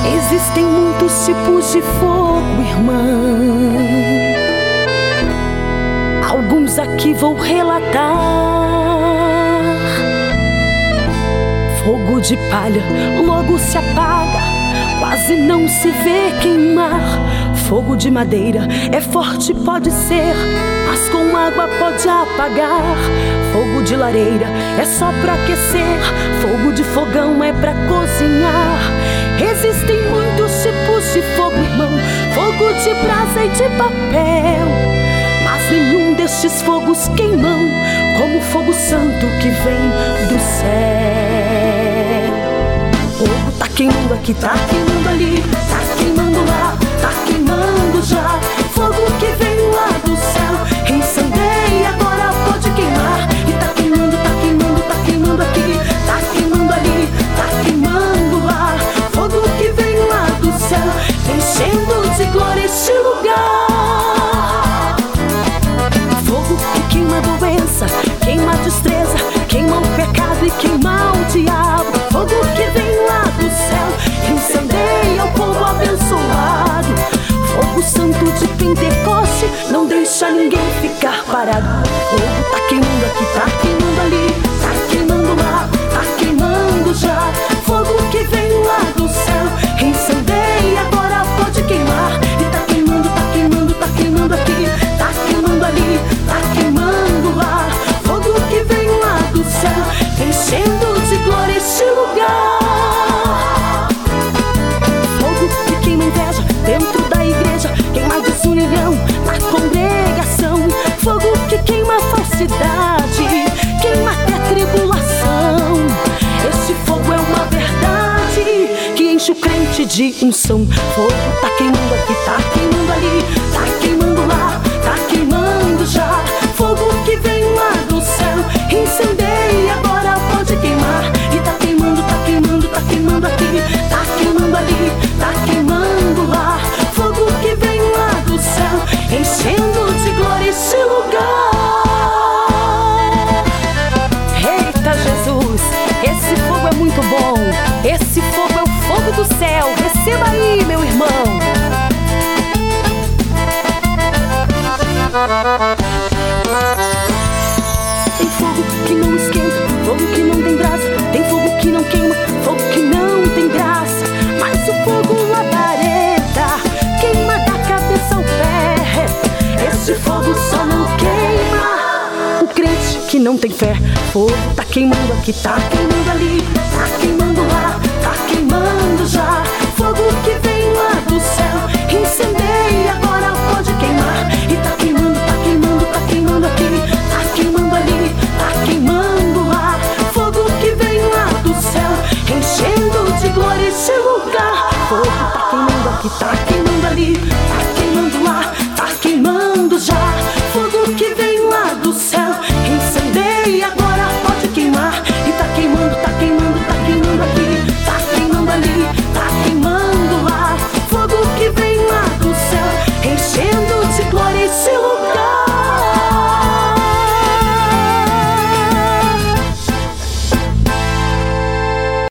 Existem muitos tipos de fogo, irmão. Alguns aqui vou relatar. Fogo de palha logo se apaga, quase não se vê queimar. Fogo de madeira é forte, pode ser, mas com água pode apagar. Fogo de lareira é só pra aquecer, fogo de fogão é pra cozinhar. Existem muitos tipos de fogo, irmão, fogo de brasa e de papel, mas nenhum destes fogos queimam como o fogo santo que vem do céu. Fogo tá queimando aqui, tá queimando ali, tá queimando lá, tá queimando já. Fogo que vem lá do céu, incendeia, agora pode queimar. E tá queimando, tá queimando, tá queimando aqui, tá queimando ali, tá queimando lá. Fogo que vem lá do céu, enchendo de glória este lugar. Fogo que queima a doença, queima a destreza, queima o pecado e queima o diabo. Fogo que vem lá do céu, incendeia o povo abençoado. Fogo santo de Pentecoste, não deixa ninguém ficar parado. Fogo tá queimando aqui, tá queimando ali, tá queimando lá, tá queimando já. Fogo que vem lá do céu, incendeia, agora pode queimar. E tá queimando, tá queimando, tá queimando aqui, tá queimando ali, tá queimando lá. Fogo que vem lá do céu, enchendo de glória este lugar. Fogo que queima inveja dentro da igreja, queima desunião na congregação. Fogo que queima a falsidade, queima até tribulação. Esse fogo é uma verdade que enche o crente de unção. Fogo tá queimando aqui, tá queimando ali, tá queimando lá, tá queimando já. Fogo que vem lá do céu, incendeia, agora pode queimar. E tá queimando, tá queimando, tá queimando aqui, tá queimando ali, tá queimando lá. Fogo que vem lá do céu, enchendo de glória esse lugar. Eita Jesus, esse fogo é muito bom. Esse fogo é o fogo do céu. Receba aí, meu irmão. Tem fogo que não esquenta, fogo que não tem graça. Tem fogo que não queima, fogo que não tem graça. Mas o fogo labareda queima da cabeça ao pé. Esse fogo só não queima o crente que não tem fé. Fogo tá queimando aqui, tá queimando ali, tá queimando lá, tá queimando já. Fogo que vem lá do céu, incendeia, agora pode queimar. E tá queimando, tá queimando, tá queimando aqui, tá queimando ali, tá queimando lá. Fogo que vem lá do céu, enchendo de glória esse lugar. Fogo tá queimando aqui, tá queimando